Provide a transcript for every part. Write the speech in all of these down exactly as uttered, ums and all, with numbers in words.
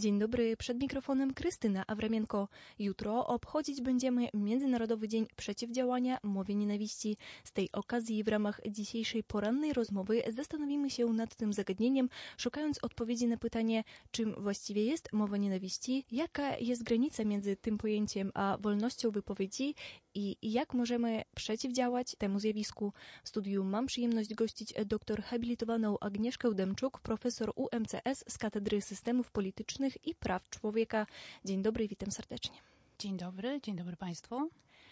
Dzień dobry, przed mikrofonem Krystyna Awramienko. Jutro obchodzić będziemy Międzynarodowy Dzień Przeciwdziałania Mowie Nienawiści. Z tej okazji w ramach dzisiejszej porannej rozmowy zastanowimy się nad tym zagadnieniem, szukając odpowiedzi na pytanie, czym właściwie jest mowa nienawiści, jaka jest granica między tym pojęciem a wolnością wypowiedzi i jak możemy przeciwdziałać temu zjawisku. W studiu mam przyjemność gościć doktor habilitowaną Agnieszkę Demczuk, profesor U M C S z Katedry Systemów Politycznych i Praw Człowieka. Dzień dobry, witam serdecznie. Dzień dobry, dzień dobry Państwu.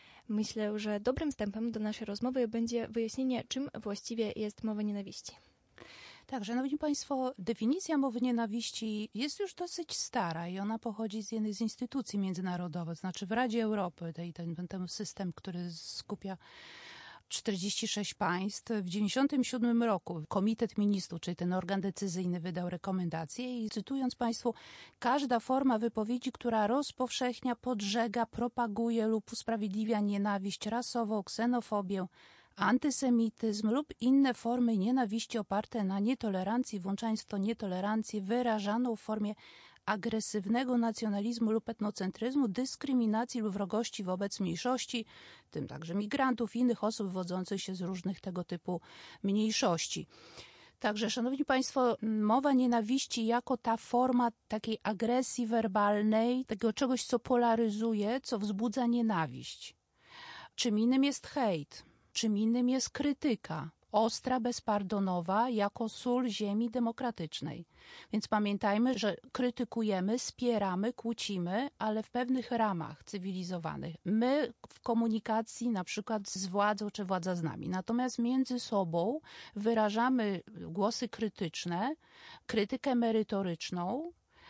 Myślę, że dobrym wstępem do naszej rozmowy będzie wyjaśnienie, czym właściwie jest mowa nienawiści. Tak, szanowni Państwo, definicja mowy nienawiści jest już dosyć stara i ona pochodzi z jednej z instytucji międzynarodowych, to znaczy w Radzie Europy, tej, ten, ten system, który skupia czterdzieści sześć państw. W dziewięćdziesiątym siódmym roku Komitet Ministrów, czyli ten organ decyzyjny, wydał rekomendacje i cytując Państwu, każda forma wypowiedzi, która rozpowszechnia, podżega, propaguje lub usprawiedliwia nienawiść rasową, ksenofobię, antysemityzm lub inne formy nienawiści oparte na nietolerancji, włączając w to nietolerancję wyrażaną w formie agresywnego nacjonalizmu lub etnocentryzmu, dyskryminacji lub wrogości wobec mniejszości, w tym także migrantów i innych osób wywodzących się z różnych tego typu mniejszości. Także, szanowni Państwo, mowa nienawiści jako ta forma takiej agresji werbalnej, tego czegoś, co polaryzuje, co wzbudza nienawiść. Czym innym jest hejt, czym innym jest krytyka, ostra, bezpardonowa, jako sól ziemi demokratycznej. Więc pamiętajmy, że krytykujemy, wspieramy, kłócimy, ale w pewnych ramach cywilizowanych. My w komunikacji na przykład z władzą, czy władza z nami. Natomiast między sobą wyrażamy głosy krytyczne, krytykę merytoryczną,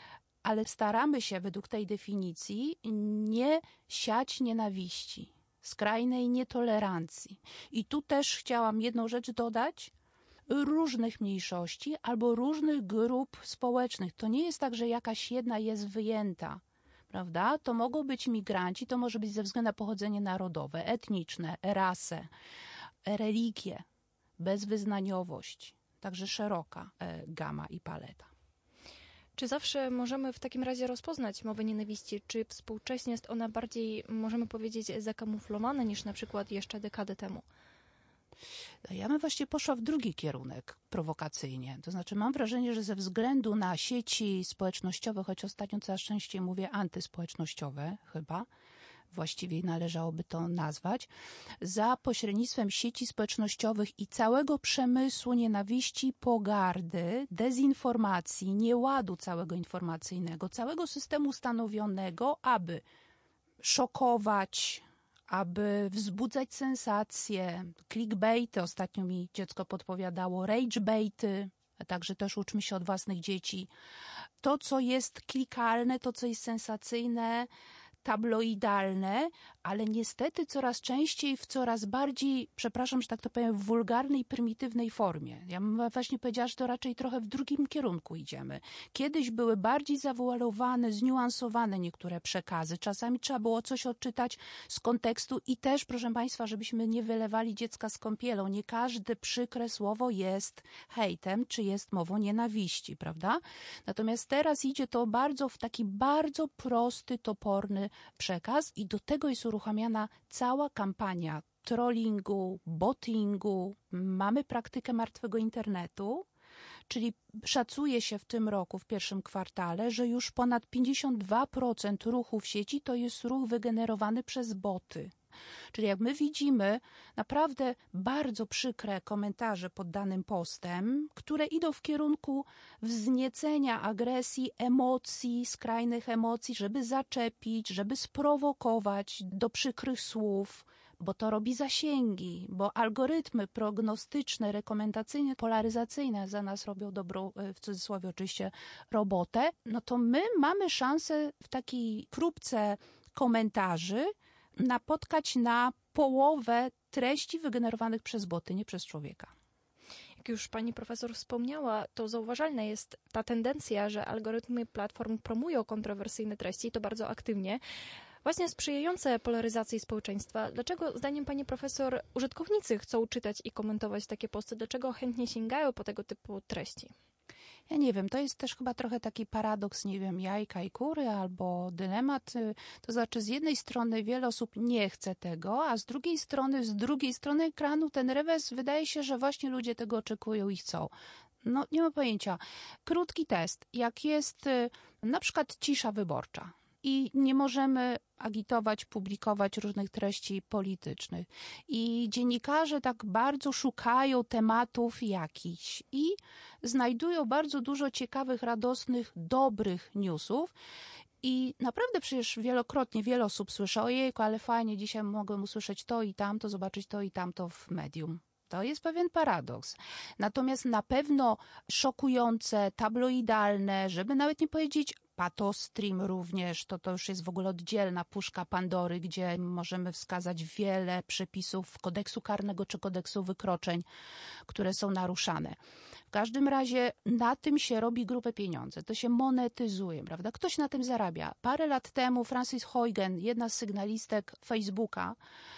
ale staramy się według tej definicji nie siać nienawiści, skrajnej nietolerancji. I tu też chciałam jedną rzecz dodać. Różnych mniejszości albo różnych grup społecznych. To nie jest tak, że jakaś jedna jest wyjęta, prawda? To mogą być migranci, to może być ze względu na pochodzenie narodowe, etniczne, rasę, religię, bezwyznaniowość. Także szeroka gama i paleta. Czy zawsze możemy w takim razie rozpoznać mowę nienawiści? Czy współcześnie jest ona bardziej, możemy powiedzieć, zakamuflowana niż na przykład jeszcze dekadę temu? Ja bym właśnie poszła w drugi kierunek prowokacyjnie. To znaczy mam wrażenie, że ze względu na sieci społecznościowe, choć ostatnio coraz częściej mówię antyspołecznościowe chyba, właściwie należałoby to nazwać, za pośrednictwem sieci społecznościowych i całego przemysłu nienawiści, pogardy, dezinformacji, nieładu całego informacyjnego, całego systemu ustanowionego, aby szokować, aby wzbudzać sensacje, clickbaity, ostatnio mi dziecko podpowiadało, ragebaity, a także też uczmy się od własnych dzieci. To, co jest klikalne, to, co jest sensacyjne, tabloidalne, ale niestety coraz częściej w coraz bardziej, przepraszam, że tak to powiem, w wulgarnej, prymitywnej formie. Ja bym właśnie powiedziała, że to raczej trochę w drugim kierunku idziemy. Kiedyś były bardziej zawoalowane, zniuansowane niektóre przekazy. Czasami trzeba było coś odczytać z kontekstu i też, proszę Państwa, żebyśmy nie wylewali dziecka z kąpielą. Nie każde przykre słowo jest hejtem, czy jest mową nienawiści, prawda? Natomiast teraz idzie to bardzo w taki bardzo prosty, toporny przekaz i do tego jest uruchamiana cała kampania trollingu, bottingu. Mamy praktykę martwego internetu, czyli szacuje się w tym roku, w pierwszym kwartale, że już ponad pięćdziesiąt dwa procent ruchu w sieci to jest ruch wygenerowany przez boty. Czyli jak my widzimy naprawdę bardzo przykre komentarze pod danym postem, które idą w kierunku wzniecenia agresji, emocji, skrajnych emocji, żeby zaczepić, żeby sprowokować do przykrych słów, bo to robi zasięgi, bo algorytmy prognostyczne, rekomendacyjne, polaryzacyjne za nas robią dobrą, w cudzysłowie oczywiście, robotę, no to my mamy szansę w takiej próbce komentarzy napotkać na połowę treści wygenerowanych przez boty, nie przez człowieka. Jak już pani profesor wspomniała, to zauważalna jest ta tendencja, że algorytmy platform promują kontrowersyjne treści, to bardzo aktywnie, właśnie sprzyjające polaryzacji społeczeństwa. Dlaczego, zdaniem pani profesor, użytkownicy chcą czytać i komentować takie posty? Dlaczego chętnie sięgają po tego typu treści? Ja nie wiem, to jest też chyba trochę taki paradoks, nie wiem, jajka i kury albo dylemat. To znaczy z jednej strony wiele osób nie chce tego, a z drugiej strony, z drugiej strony ekranu ten rewers wydaje się, że właśnie ludzie tego oczekują i chcą. No nie mam pojęcia. Krótki test. Jak jest na przykład cisza wyborcza i nie możemy agitować, publikować różnych treści politycznych. I dziennikarze tak bardzo szukają tematów jakichś i znajdują bardzo dużo ciekawych, radosnych, dobrych newsów. I naprawdę przecież wielokrotnie wiele osób słyszy, ojejku, ale fajnie, dzisiaj mogłem usłyszeć to i tamto, zobaczyć to i tamto w medium. To jest pewien paradoks. Natomiast na pewno szokujące, tabloidalne, żeby nawet nie powiedzieć patostream również, to to już jest w ogóle oddzielna puszka Pandory, gdzie możemy wskazać wiele przepisów kodeksu karnego czy kodeksu wykroczeń, które są naruszane. W każdym razie na tym się robi grube pieniądze, to się monetyzuje, prawda? Ktoś na tym zarabia. Parę lat temu Frances Haugen, jedna z sygnalistek Facebooka,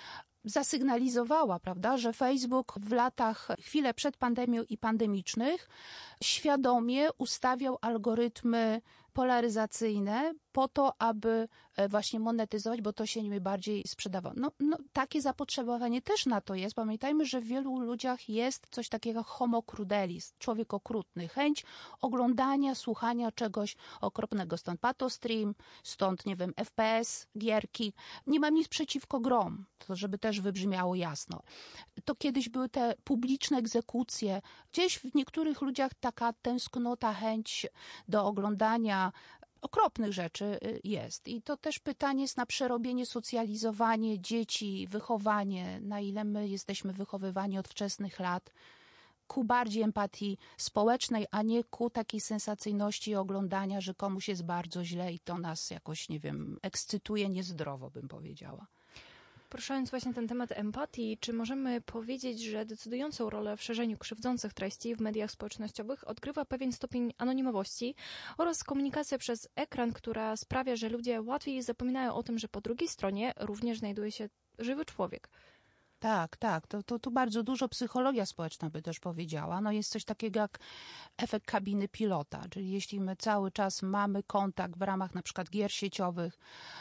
zasygnalizowała, prawda, że Facebook w latach, chwilę przed pandemią i pandemicznych świadomie ustawiał algorytmy polaryzacyjne po to, aby właśnie monetyzować, bo to się nimi bardziej sprzedawało. No, no, takie zapotrzebowanie też na to jest. Pamiętajmy, że w wielu ludziach jest coś takiego homo crudelis, człowiek okrutny. Chęć oglądania, słuchania czegoś okropnego. Stąd patostream, stąd, nie wiem, F P S, gierki. Nie mam nic przeciwko grom, to żeby też wybrzmiało jasno. To kiedyś były te publiczne egzekucje. Gdzieś w niektórych ludziach taka tęsknota, chęć do oglądania okropnych rzeczy jest. I to też pytanie jest na przerobienie, socjalizowanie dzieci, wychowanie, na ile my jesteśmy wychowywani od wczesnych lat ku bardziej empatii społecznej, a nie ku takiej sensacyjności oglądania, że komuś jest bardzo źle i to nas jakoś, nie wiem, ekscytuje niezdrowo, bym powiedziała. Poruszając właśnie ten temat empatii, czy możemy powiedzieć, że decydującą rolę w szerzeniu krzywdzących treści w mediach społecznościowych odgrywa pewien stopień anonimowości oraz komunikacja przez ekran, która sprawia, że ludzie łatwiej zapominają o tym, że po drugiej stronie również znajduje się żywy człowiek? Tak, tak. To, to, to bardzo dużo psychologia społeczna by też powiedziała. No jest coś takiego jak efekt kabiny pilota, czyli jeśli my cały czas mamy kontakt w ramach na przykład gier sieciowych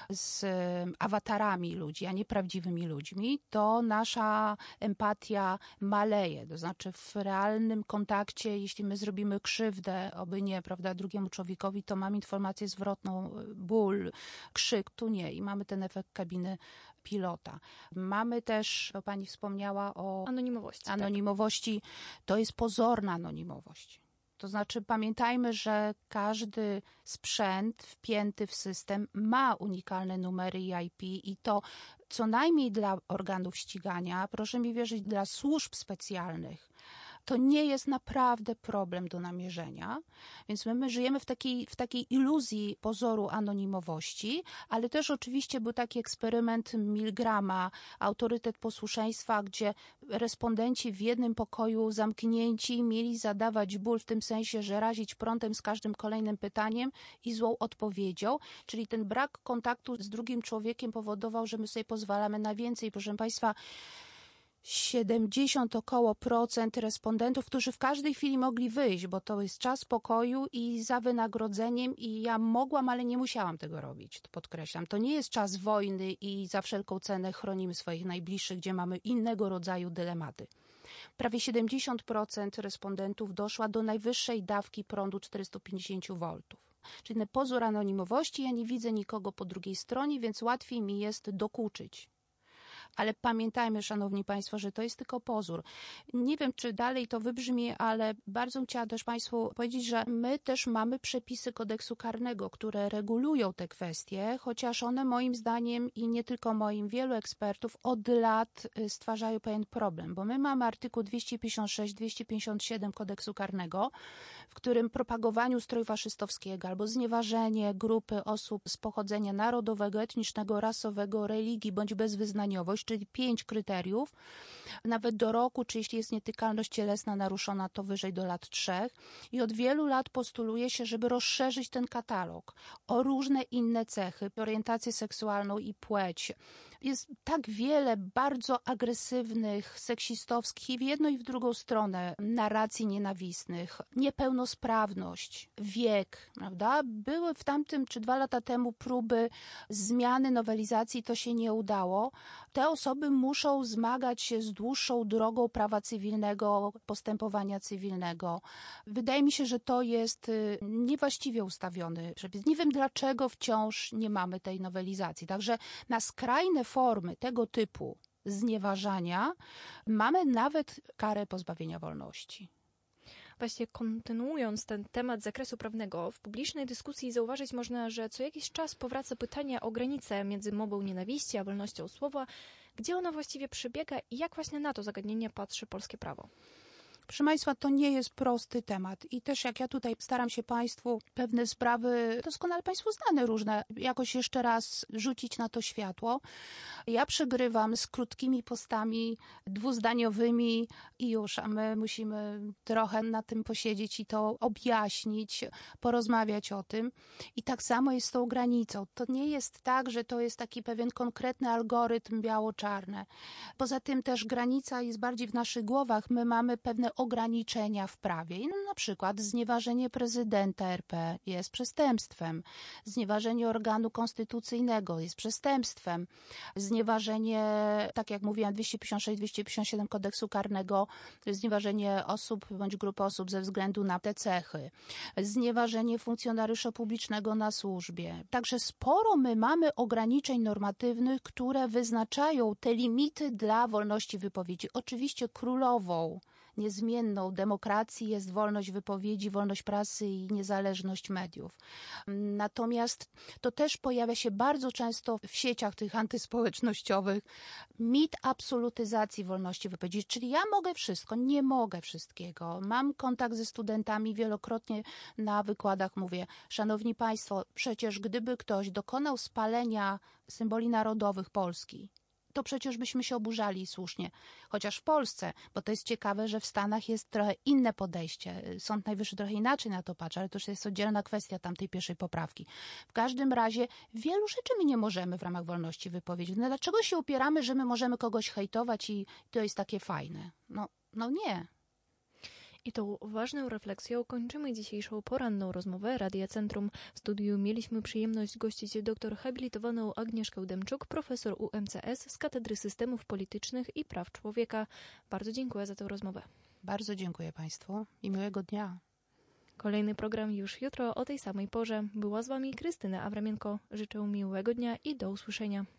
z awatarami ludzi, a nie prawdziwymi ludźmi, to nasza empatia maleje. To znaczy w realnym kontakcie, jeśli my zrobimy krzywdę, oby nie, prawda, drugiemu człowiekowi, to mamy informację zwrotną, ból, krzyk, tu nie. I mamy ten efekt kabiny pilota. Mamy też, bo pani wspomniała o anonimowości. Anonimowości. Tak. To jest pozorna anonimowość. To znaczy pamiętajmy, że każdy sprzęt wpięty w system ma unikalne numery I P i to co najmniej dla organów ścigania, proszę mi wierzyć, dla służb specjalnych, to nie jest naprawdę problem do namierzenia, więc my, my żyjemy w takiej, w takiej iluzji pozoru anonimowości, ale też oczywiście był taki eksperyment Milgrama, autorytet posłuszeństwa, gdzie respondenci w jednym pokoju zamknięci mieli zadawać ból w tym sensie, że razić prądem z każdym kolejnym pytaniem i złą odpowiedzią, czyli ten brak kontaktu z drugim człowiekiem powodował, że my sobie pozwalamy na więcej. Proszę Państwa, siedemdziesiąt około procent respondentów, którzy w każdej chwili mogli wyjść, bo to jest czas pokoju i za wynagrodzeniem i ja mogłam, ale nie musiałam tego robić, to podkreślam. To nie jest czas wojny i za wszelką cenę chronimy swoich najbliższych, gdzie mamy innego rodzaju dylematy. Prawie siedemdziesiąt procent respondentów doszła do najwyższej dawki prądu czterysta pięćdziesiąt woltów. Czyli ten pozór anonimowości, ja nie widzę nikogo po drugiej stronie, więc łatwiej mi jest dokuczyć. Ale pamiętajmy, szanowni państwo, że to jest tylko pozór. Nie wiem, czy dalej to wybrzmi, ale bardzo chciałam też państwu powiedzieć, że my też mamy przepisy kodeksu karnego, które regulują te kwestie, chociaż one moim zdaniem i nie tylko moim, wielu ekspertów od lat stwarzają pewien problem, bo my mamy artykuł dwieście pięćdziesiąt sześć dwieście pięćdziesiąt siedem kodeksu karnego, w którym propagowanie ustroju faszystowskiego albo znieważenie grupy osób z pochodzenia narodowego, etnicznego, rasowego, religii bądź bezwyznaniowość czyli pięć kryteriów, nawet do roku, czy jeśli jest nietykalność cielesna naruszona, to wyżej do lat trzech. I od wielu lat postuluje się, żeby rozszerzyć ten katalog o różne inne cechy, orientację seksualną i płeć. Jest tak wiele bardzo agresywnych, seksistowskich i w jedną i w drugą stronę narracji nienawistnych. Niepełnosprawność, wiek, prawda? Były w tamtym czy dwa lata temu próby zmiany nowelizacji, to się nie udało. Te osoby muszą zmagać się z dłuższą drogą prawa cywilnego, postępowania cywilnego. Wydaje mi się, że to jest niewłaściwie ustawiony przepis. Nie wiem, dlaczego wciąż nie mamy tej nowelizacji. Także na skrajne formy tego typu znieważania mamy nawet karę pozbawienia wolności. Właśnie kontynuując ten temat z zakresu prawnego, w publicznej dyskusji zauważyć można, że co jakiś czas powraca pytanie o granicę między mową nienawiści a wolnością słowa, gdzie ona właściwie przebiega i jak właśnie na to zagadnienie patrzy polskie prawo. Proszę Państwa, to nie jest prosty temat i też jak ja tutaj staram się Państwu pewne sprawy, doskonale Państwu znane różne, jakoś jeszcze raz rzucić na to światło. Ja przegrywam z krótkimi postami dwuzdaniowymi i już, a my musimy trochę na tym posiedzieć i to objaśnić, porozmawiać o tym. I tak samo jest z tą granicą. To nie jest tak, że to jest taki pewien konkretny algorytm biało-czarny. Poza tym też granica jest bardziej w naszych głowach. My mamy pewne ograniczenia w prawie. No, na przykład znieważenie prezydenta R P jest przestępstwem. Znieważenie organu konstytucyjnego jest przestępstwem. Znieważenie, tak jak mówiłam, dwieście pięćdziesiąt sześć, dwieście pięćdziesiąt siedem kodeksu karnego, to jest znieważenie osób bądź grupy osób ze względu na te cechy. Znieważenie funkcjonariusza publicznego na służbie. Także sporo my mamy ograniczeń normatywnych, które wyznaczają te limity dla wolności wypowiedzi. Oczywiście królową niezmienną demokracji jest wolność wypowiedzi, wolność prasy i niezależność mediów. Natomiast to też pojawia się bardzo często w sieciach tych antyspołecznościowych mit absolutyzacji wolności wypowiedzi, czyli ja mogę wszystko, nie mogę wszystkiego. Mam kontakt ze studentami, wielokrotnie na wykładach mówię, szanowni państwo, przecież gdyby ktoś dokonał spalenia symboli narodowych Polski, to przecież byśmy się oburzali słusznie. Chociaż w Polsce, bo to jest ciekawe, że w Stanach jest trochę inne podejście. Sąd Najwyższy trochę inaczej na to patrzy, ale to już jest oddzielna kwestia tamtej pierwszej poprawki. W każdym razie wielu rzeczy my nie możemy w ramach wolności wypowiedzieć. No dlaczego się upieramy, że my możemy kogoś hejtować i to jest takie fajne? No, no nie. I tą ważną refleksją kończymy dzisiejszą poranną rozmowę Radia Centrum. W studiu mieliśmy przyjemność gościć doktor habilitowaną Agnieszkę Demczuk, profesor U M C S z Katedry Systemów Politycznych i Praw Człowieka. Bardzo dziękuję za tę rozmowę. Bardzo dziękuję Państwu i miłego dnia. Kolejny program już jutro o tej samej porze. Była z Wami Krystyna Awramienko. Życzę miłego dnia i do usłyszenia.